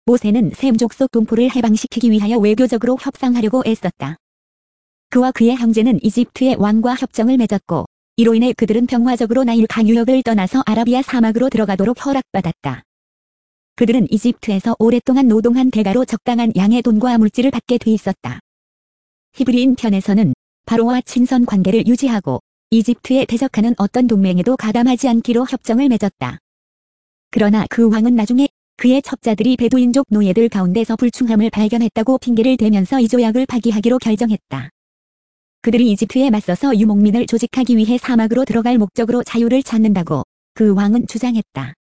모세는 셈 족속 동포를 해방시키기 위하여 외교적으로 협상하려고 애썼다. 그와 그의 형제는 이집트의 왕과 협정을 맺었고 이로 인해 그들은 평화적으로 나일강 유역을 떠나서 아라비아 사막으로 들어가도록 허락받았다. 그들은 이집트에서 오랫동안 노동한 대가로 적당한 양의 돈과 물질을 받게 돼 있었다. 히브리인 편에서는 바로와 친선 관계를 유지하고 이집트에 대적하는 어떤 동맹에도 가담하지 않기로 협정을 맺었다. 그러나 그 왕은 나중에 그의 첩자들이 베두인족 노예들 가운데서 불충함을 발견했다고 핑계를 대면서 이 조약을 파기하기로 결정했다. 그들이 이집트에 맞서서 유목민을 조직하기 위해 사막으로 들어갈 목적으로 자유를 찾는다고 그 왕은 주장했다.